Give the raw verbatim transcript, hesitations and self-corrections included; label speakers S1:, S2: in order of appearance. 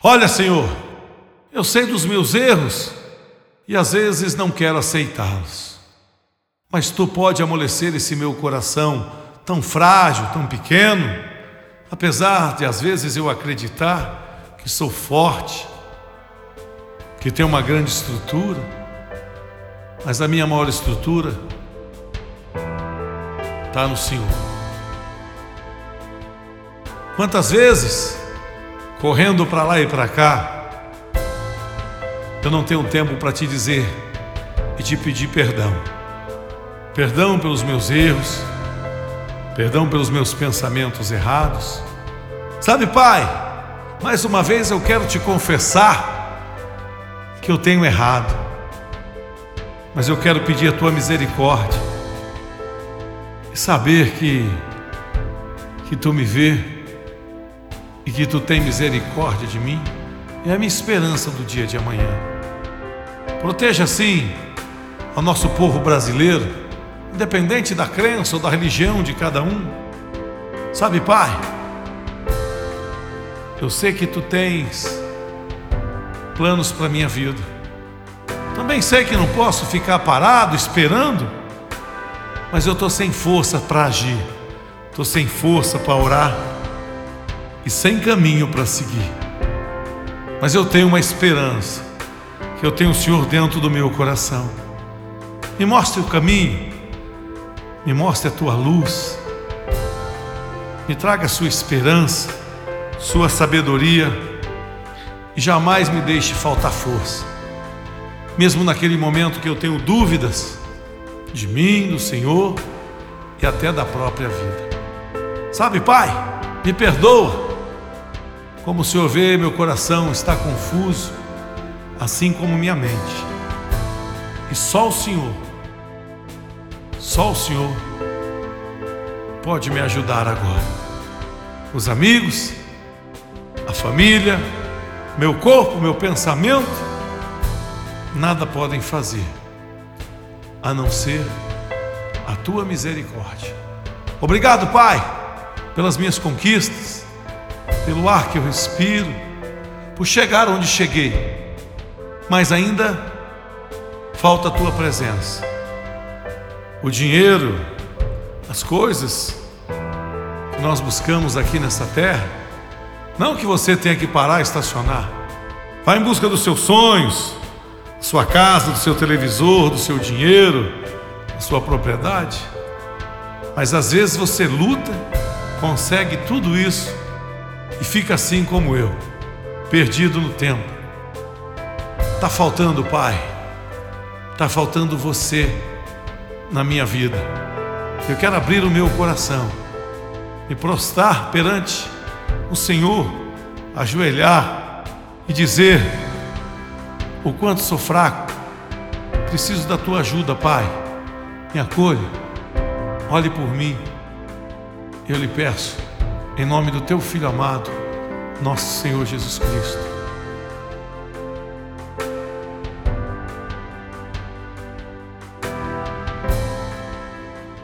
S1: Olha, Senhor, eu sei dos meus erros e às vezes não quero aceitá-los. Mas Tu pode amolecer esse meu coração tão frágil, tão pequeno, apesar de às vezes eu acreditar que sou forte, que tenho uma grande estrutura, mas a minha maior estrutura está no Senhor. Quantas vezes, correndo para lá e para cá, eu não tenho tempo para te dizer e te pedir perdão. Perdão pelos meus erros, perdão pelos meus pensamentos errados. Sabe, Pai, mais uma vez eu quero te confessar que eu tenho errado, mas eu quero pedir a Tua misericórdia e saber que, que Tu me vê e que Tu tem misericórdia de mim é a minha esperança do dia de amanhã. Proteja assim o nosso povo brasileiro, independente da crença ou da religião de cada um. Sabe, Pai, eu sei que Tu tens planos para a minha vida. Também sei que não posso ficar parado esperando, mas eu estou sem força para agir, estou sem força para orar e sem caminho para seguir. Mas eu tenho uma esperança, que eu tenho o Senhor dentro do meu coração. Me mostre o caminho, me mostre a Tua luz, me traga a Sua esperança, Sua sabedoria e jamais me deixe faltar força. Mesmo naquele momento que eu tenho dúvidas de mim, do Senhor e até da própria vida. Sabe, Pai, me perdoa. Como o Senhor vê, meu coração está confuso, assim como minha mente. E só o Senhor, só o Senhor pode me ajudar agora. Os amigos, a família, meu corpo, meu pensamento, nada podem fazer a não ser a Tua misericórdia. Obrigado, Pai, pelas minhas conquistas, pelo ar que eu respiro, por chegar onde cheguei, mas ainda falta a Tua presença. O dinheiro, as coisas que nós buscamos aqui nessa terra, não que você tenha que parar e estacionar. Vá em busca dos seus sonhos, da sua casa, do seu televisor, do seu dinheiro, da sua propriedade. Mas às vezes você luta, consegue tudo isso e fica assim como eu, perdido no tempo. Está faltando, Pai, está faltando você na minha vida. Eu quero abrir o meu coração, me prostrar perante o Senhor, ajoelhar e dizer o quanto sou fraco, preciso da Tua ajuda, Pai. Me acolha, olhe por mim. Eu lhe peço, em nome do Teu Filho amado, nosso Senhor Jesus Cristo.